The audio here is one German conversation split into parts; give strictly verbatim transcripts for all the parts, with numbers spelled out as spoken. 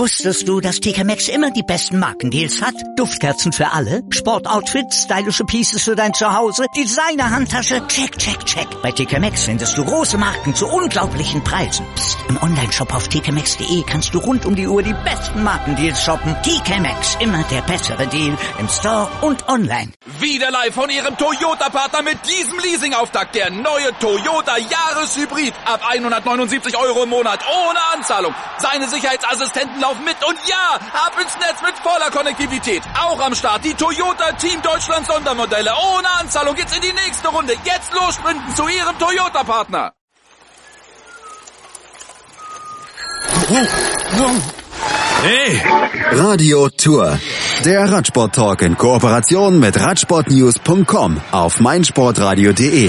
Wusstest du, dass T K Maxx immer die besten Markendeals hat? Duftkerzen für alle, Sportoutfits, stylische Pieces für dein Zuhause, Designer-Handtasche, check, check, check. Bei T K Maxx findest du große Marken zu unglaublichen Preisen. Psst. Im Onlineshop auf t k maxx punkt de kannst du rund um die Uhr die besten Markendeals shoppen. T K Maxx, immer der bessere Deal im Store und online. Wieder live von Ihrem Toyota-Partner mit diesem Leasing-Auftakt. Der neue Toyota Jahreshybrid. Ab hundertneunundsiebzig Euro im Monat ohne Anzahlung. Seine Sicherheitsassistenten laufen mit und ja, ab ins Netz mit voller Konnektivität. Auch am Start die Toyota Team Deutschland Sondermodelle. Ohne Anzahlung geht's in die nächste Runde. Jetzt los sprinten zu Ihrem Toyota-Partner. Hey! Radio Tour. Der Radsport-Talk in Kooperation mit radsportnews punkt com auf meinsportradio punkt de.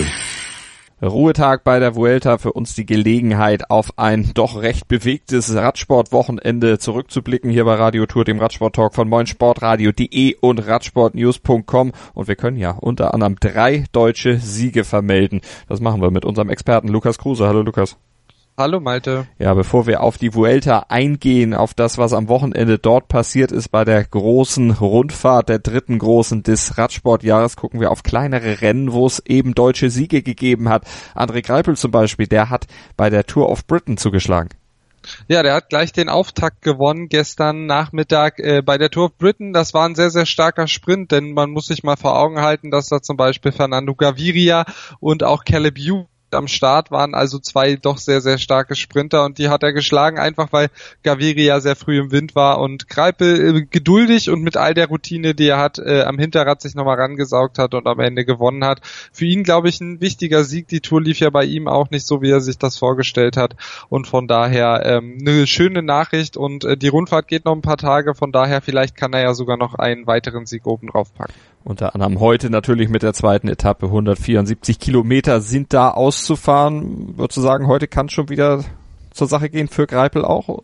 Ruhetag bei der Vuelta, für uns die Gelegenheit, auf ein doch recht bewegtes Radsportwochenende zurückzublicken hier bei Radio Tour, dem Radsport-Talk von meinsportradio punkt de und radsportnews punkt com. Und wir können ja unter anderem drei deutsche Siege vermelden. Das machen wir mit unserem Experten Lukas Kruse. Hallo Lukas. Hallo Malte. Ja, bevor wir auf die Vuelta eingehen, auf das, was am Wochenende dort passiert ist bei der großen Rundfahrt, der dritten großen des Radsportjahres, gucken wir auf kleinere Rennen, wo es eben deutsche Siege gegeben hat. André Greipel zum Beispiel, der hat bei der Tour of Britain zugeschlagen. Ja, der hat gleich den Auftakt gewonnen gestern Nachmittag äh, bei der Tour of Britain. Das war ein sehr, sehr starker Sprint, denn man muss sich mal vor Augen halten, dass da zum Beispiel Fernando Gaviria und auch Caleb Ewan am Start waren, also zwei doch sehr, sehr starke Sprinter, und die hat er geschlagen, einfach weil Gaviria sehr früh im Wind war und Greipel äh, geduldig und mit all der Routine, die er hat, äh, am Hinterrad sich nochmal rangesaugt hat und am Ende gewonnen hat. Für ihn, glaube ich, ein wichtiger Sieg. Die Tour lief ja bei ihm auch nicht so, wie er sich das vorgestellt hat, und von daher ähm, eine schöne Nachricht, und äh, die Rundfahrt geht noch ein paar Tage, von daher vielleicht kann er ja sogar noch einen weiteren Sieg oben drauf packen. Unter anderem heute natürlich mit der zweiten Etappe. hundertvierundsiebzig Kilometer sind da auszufahren. Würdest du sagen, heute kann es schon wieder zur Sache gehen für Greipel auch?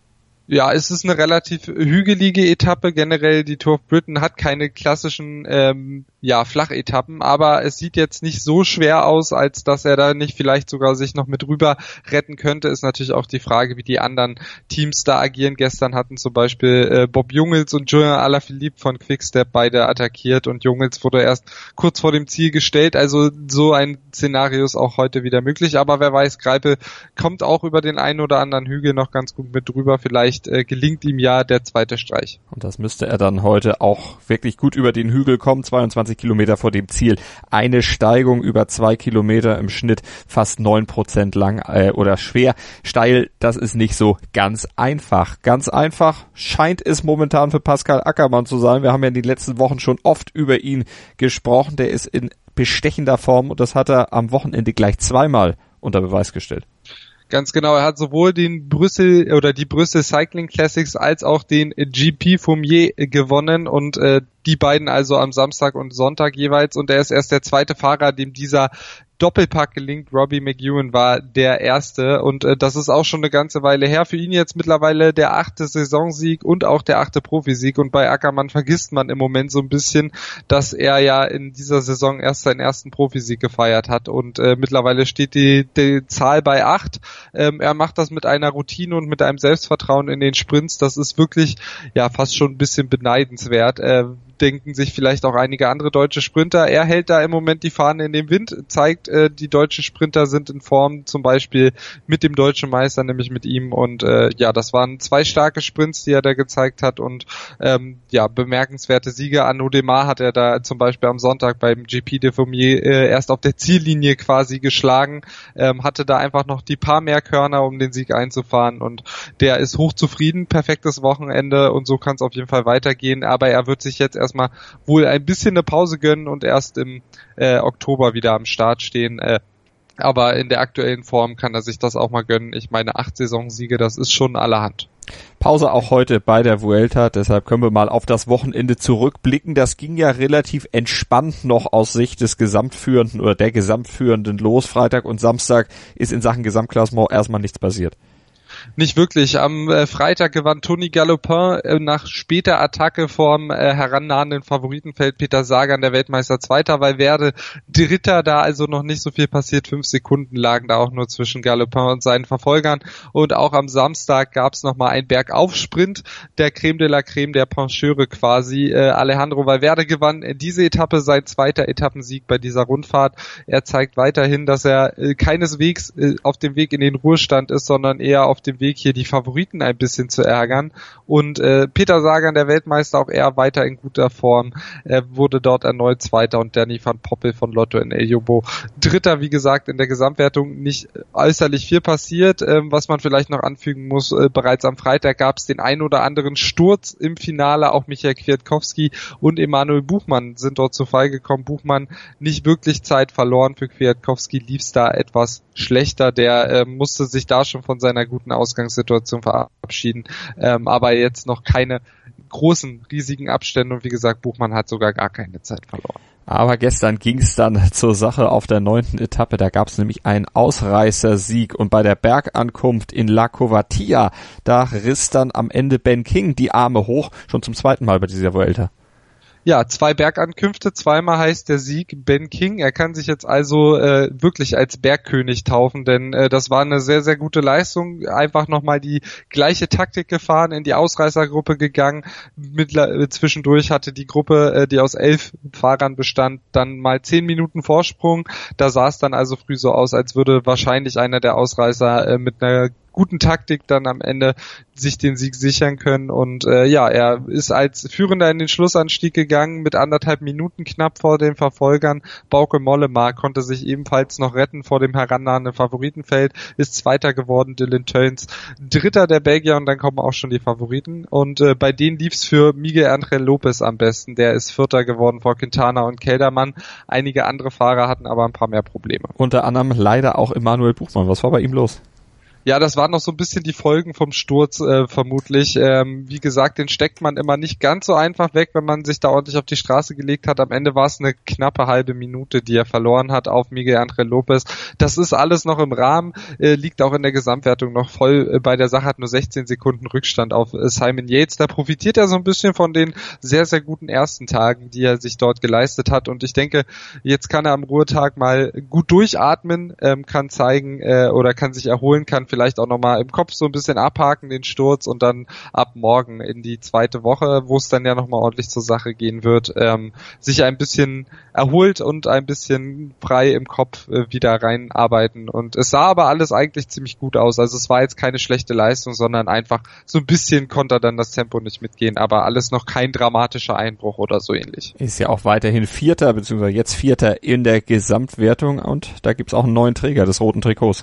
Ja, es ist eine relativ hügelige Etappe. Generell die Tour of Britain hat keine klassischen ähm, ja Flachetappen, aber es sieht jetzt nicht so schwer aus, als dass er da nicht vielleicht sogar sich noch mit rüber retten könnte. Ist natürlich auch die Frage, wie die anderen Teams da agieren. Gestern hatten zum Beispiel äh, Bob Jungels und Julien Alaphilippe von Quickstep beide attackiert, und Jungels wurde erst kurz vor dem Ziel gestellt. Also so ein Szenario ist auch heute wieder möglich, aber wer weiß, Greipel kommt auch über den einen oder anderen Hügel noch ganz gut mit drüber. Vielleicht äh, gelingt ihm ja der zweite Streich. Und das müsste er dann heute auch wirklich gut über den Hügel kommen. zweiundzwanzig Kilometer vor dem Ziel. Eine Steigung über zwei Kilometer im Schnitt, fast neun Prozent lang äh, oder schwer. Steil, das ist nicht so ganz einfach. Ganz einfach scheint es momentan für Pascal Ackermann zu sein. Wir haben ja in den letzten Wochen schon oft über ihn gesprochen. Der ist in bestechender Form, und das hat er am Wochenende gleich zweimal unter Beweis gestellt. Ganz genau, er hat sowohl den Brüssel oder die Brüssel Cycling Classics als auch den G P Fumier gewonnen, und äh, die beiden also am Samstag und Sonntag jeweils, und er ist erst der zweite Fahrer, dem dieser Doppelpack gelingt. Robbie McEwen war der erste, und äh, das ist auch schon eine ganze Weile her. Für ihn jetzt mittlerweile der achte Saisonsieg und auch der achte Profisieg, und bei Ackermann vergisst man im Moment so ein bisschen, dass er ja in dieser Saison erst seinen ersten Profisieg gefeiert hat, und äh, mittlerweile steht die, die Zahl bei acht. Ähm, er macht das mit einer Routine und mit einem Selbstvertrauen in den Sprints. Das ist wirklich ja fast schon ein bisschen beneidenswert. Äh, denken sich vielleicht auch einige andere deutsche Sprinter. Er hält da im Moment die Fahne in den Wind, zeigt, äh, die deutschen Sprinter sind in Form, zum Beispiel mit dem deutschen Meister, nämlich mit ihm, und äh, ja, das waren zwei starke Sprints, die er da gezeigt hat, und ähm, ja, bemerkenswerte Siege. Arnaud Démare hat er da zum Beispiel am Sonntag beim G P de Fumier äh, erst auf der Ziellinie quasi geschlagen, ähm, hatte da einfach noch die paar mehr Körner, um den Sieg einzufahren, und der ist hochzufrieden, perfektes Wochenende, und so kann es auf jeden Fall weitergehen, aber er wird sich jetzt erstmal wohl ein bisschen eine Pause gönnen und erst im äh, Oktober wieder am Start stehen. Äh, aber in der aktuellen Form kann er sich das auch mal gönnen. Ich meine, acht Saisonsiege, das ist schon allerhand. Pause auch heute bei der Vuelta, deshalb können wir mal auf das Wochenende zurückblicken. Das ging ja relativ entspannt noch aus Sicht des Gesamtführenden oder der Gesamtführenden los. Freitag und Samstag ist in Sachen Gesamtklassement erstmal nichts passiert. Nicht wirklich. Am äh, Freitag gewann Tony Galopin äh, nach später Attacke vorm äh, herannahenden Favoritenfeld. Peter Sagan, der Weltmeister, Zweiter, Valverde Dritter, da also noch nicht so viel passiert. Fünf Sekunden lagen da auch nur zwischen Galopin und seinen Verfolgern. Und auch am Samstag gab es nochmal einen Bergaufsprint der Creme de la Creme, der Pencheure quasi. Äh, Alejandro Valverde gewann diese Etappe, sein zweiter Etappensieg bei dieser Rundfahrt. Er zeigt weiterhin, dass er äh, keineswegs äh, auf dem Weg in den Ruhestand ist, sondern eher auf dem Weg, hier die Favoriten ein bisschen zu ärgern. Und äh, Peter Sagan, der Weltmeister, auch er weiter in guter Form. Er wurde dort erneut Zweiter und Danny van Poppel von Lotto in El Jumbo Dritter. Wie gesagt, in der Gesamtwertung nicht äußerlich viel passiert. Ähm, was man vielleicht noch anfügen muss, äh, bereits am Freitag gab es den ein oder anderen Sturz im Finale. Auch Michael Kwiatkowski und Emanuel Buchmann sind dort zu Fall gekommen. Buchmann nicht wirklich Zeit verloren. Für Kwiatkowski lief es da etwas schlechter. Der äh, musste sich da schon von seiner guten Ausgangssituation verabschieden. Ähm, aber jetzt noch keine großen, riesigen Abstände. Und wie gesagt, Buchmann hat sogar gar keine Zeit verloren. Aber gestern ging es dann zur Sache auf der neunten Etappe. Da gab es nämlich einen Ausreißersieg. Und bei der Bergankunft in La Covatia, da riss dann am Ende Ben King die Arme hoch. Schon zum zweiten Mal bei dieser Vuelta. Ja, zwei Bergankünfte, zweimal heißt der Sieg Ben King. Er kann sich jetzt also äh, wirklich als Bergkönig taufen, denn äh, das war eine sehr, sehr gute Leistung. Einfach nochmal die gleiche Taktik gefahren, in die Ausreißergruppe gegangen. Mittler, zwischendurch hatte die Gruppe, äh, die aus elf Fahrern bestand, dann mal zehn Minuten Vorsprung. Da sah es dann also früh so aus, als würde wahrscheinlich einer der Ausreißer äh, mit einer guten Taktik dann am Ende sich den Sieg sichern können. Und äh, ja, er ist als Führender in den Schlussanstieg gegangen, mit anderthalb Minuten knapp vor den Verfolgern. Bauke Mollema konnte sich ebenfalls noch retten vor dem herannahenden Favoritenfeld, ist Zweiter geworden, Dylan Teuns Dritter der Belgier, und dann kommen auch schon die Favoriten. Und äh, bei denen lief's für Miguel Ángel López am besten. Der ist Vierter geworden vor Quintana und Kelderman. Einige andere Fahrer hatten aber ein paar mehr Probleme. Unter anderem leider auch Emanuel Buchmann. Was war bei ihm los? Ja, das waren noch so ein bisschen die Folgen vom Sturz äh, vermutlich. Ähm, wie gesagt, den steckt man immer nicht ganz so einfach weg, wenn man sich da ordentlich auf die Straße gelegt hat. Am Ende war es eine knappe halbe Minute, die er verloren hat auf Miguel Ángel López. Das ist alles noch im Rahmen, äh, liegt auch in der Gesamtwertung noch voll äh, bei der Sache, hat nur sechzehn Sekunden Rückstand auf äh, Simon Yates. Da profitiert er so ein bisschen von den sehr, sehr guten ersten Tagen, die er sich dort geleistet hat. Und ich denke, jetzt kann er am Ruhetag mal gut durchatmen, ähm, kann zeigen äh, oder kann sich erholen, kann vielleicht auch nochmal im Kopf so ein bisschen abhaken, den Sturz, und dann ab morgen in die zweite Woche, wo es dann ja nochmal ordentlich zur Sache gehen wird, ähm, sich ein bisschen erholt und ein bisschen frei im Kopf äh, wieder reinarbeiten. Und es sah aber alles eigentlich ziemlich gut aus. Also es war jetzt keine schlechte Leistung, sondern einfach so ein bisschen konnte dann das Tempo nicht mitgehen, aber alles noch kein dramatischer Einbruch oder so ähnlich. Ist ja auch weiterhin Vierter, beziehungsweise jetzt Vierter in der Gesamtwertung, und da gibt's auch einen neuen Träger des roten Trikots.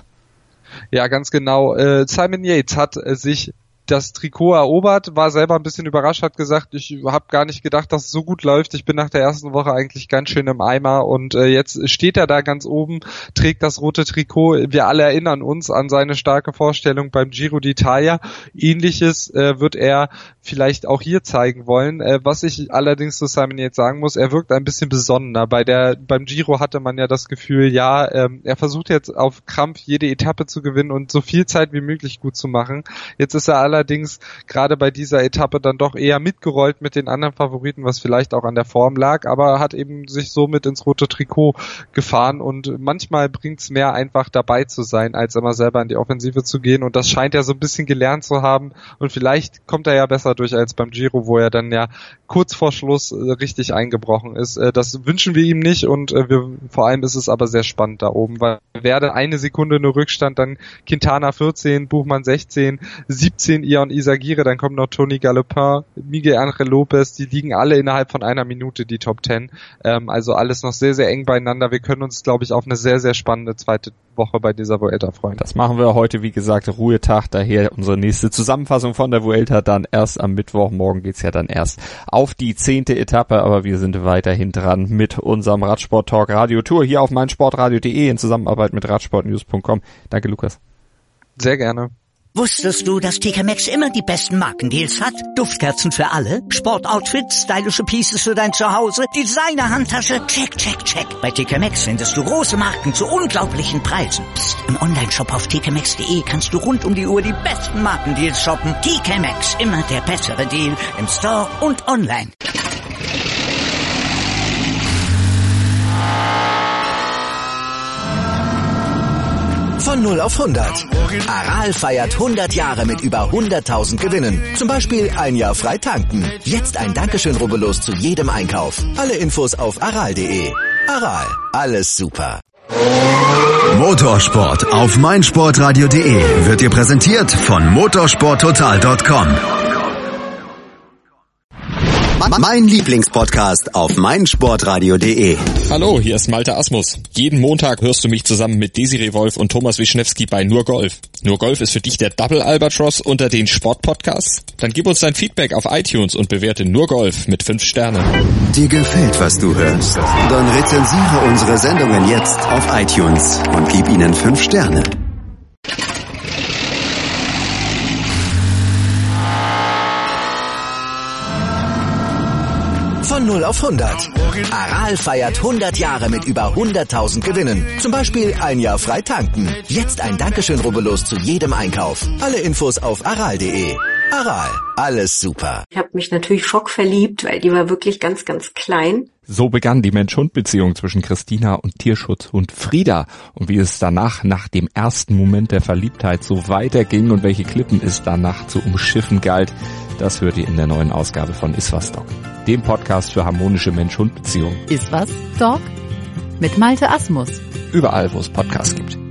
Ja, ganz genau. Äh, Simon Yates hat äh, sich das Trikot erobert, war selber ein bisschen überrascht, hat gesagt, ich habe gar nicht gedacht, dass es so gut läuft. Ich bin nach der ersten Woche eigentlich ganz schön im Eimer, und äh, jetzt steht er da ganz oben, trägt das rote Trikot. Wir alle erinnern uns an seine starke Vorstellung beim Giro d'Italia. Ähnliches äh, wird er vielleicht auch hier zeigen wollen. Äh, was ich allerdings zu Simon Yates sagen muss, er wirkt ein bisschen besonnener. Bei der beim Giro hatte man ja das Gefühl, ja, ähm, er versucht jetzt auf Krampf jede Etappe zu gewinnen und so viel Zeit wie möglich gut zu machen. Jetzt ist er allerdings gerade bei dieser Etappe dann doch eher mitgerollt mit den anderen Favoriten, was vielleicht auch an der Form lag, aber hat eben sich somit ins rote Trikot gefahren, und manchmal bringt's mehr, einfach dabei zu sein, als immer selber in die Offensive zu gehen, und das scheint er so ein bisschen gelernt zu haben, und vielleicht kommt er ja besser durch als beim Giro, wo er dann ja kurz vor Schluss äh, richtig eingebrochen ist. Äh, das wünschen wir ihm nicht, und äh, wir, vor allem ist es aber sehr spannend da oben, weil Werde eine Sekunde nur Rückstand, dann Quintana vierzehn, Buchmann sechzehn, siebzehn Ion Izagirre, dann kommt noch Tony Galopin, Miguel Ángel López, die liegen alle innerhalb von einer Minute, die Top Ten. Ähm, also alles noch sehr, sehr eng beieinander. Wir können uns, glaube ich, auf eine sehr, sehr spannende zweite Woche bei dieser Vuelta freuen. Das machen wir heute, wie gesagt, Ruhetag, daher unsere nächste Zusammenfassung von der Vuelta dann erst am Mittwoch. Morgen geht's ja dann erst auf die zehnte Etappe, aber wir sind weiterhin dran mit unserem Radsport-Talk Radio Tour hier auf meinsportradio punkt de in Zusammenarbeit mit radsportnews punkt com. Danke, Lukas. Sehr gerne. Wusstest du, dass T K Maxx immer die besten Markendeals hat? Duftkerzen für alle, Sportoutfits, stylische Pieces für dein Zuhause, Designer-Handtasche, check, check, check. Bei T K Maxx findest du große Marken zu unglaublichen Preisen. Psst. Im Onlineshop auf t k maxx punkt de kannst du rund um die Uhr die besten Markendeals shoppen. T K Maxx, immer der bessere Deal im Store und online. Von null auf hundert. Aral feiert hundert Jahre mit über hunderttausend Gewinnen. Zum Beispiel ein Jahr frei tanken. Jetzt ein Dankeschön, rubbellos zu jedem Einkauf. Alle Infos auf aral punkt de. Aral, alles super. Motorsport auf meinsportradio punkt de wird dir präsentiert von motorsporttotal punkt com. Mein Lieblingspodcast auf meinsportradio punkt de. Hallo, hier ist Malte Asmus. Jeden Montag hörst du mich zusammen mit Desiree Wolf und Thomas Wischnewski bei Nur Golf. Nur Golf ist für dich der Double Albatross unter den Sportpodcasts? Dann gib uns dein Feedback auf iTunes und bewerte Nur Golf mit fünf Sternen. Dir gefällt, was du hörst? Dann rezensiere unsere Sendungen jetzt auf iTunes und gib ihnen fünf Sterne. Von null auf hundert. Aral feiert hundert Jahre mit über hunderttausend Gewinnen. Zum Beispiel ein Jahr frei tanken. Jetzt ein Dankeschön, rubbellos zu jedem Einkauf. Alle Infos auf aral punkt de. Aral, alles super. Ich habe mich natürlich schockverliebt, weil die war wirklich ganz, ganz klein. So begann die Mensch-Hund-Beziehung zwischen Christina und Tierschutzhund Frieda. Und wie es danach, nach dem ersten Moment der Verliebtheit, so weiterging und welche Klippen es danach zu umschiffen galt, das hört ihr in der neuen Ausgabe von Iswas Dog, dem Podcast für harmonische Mensch-Hund-Beziehungen. Iswas Dog mit Malte Asmus. Überall, wo es Podcasts gibt.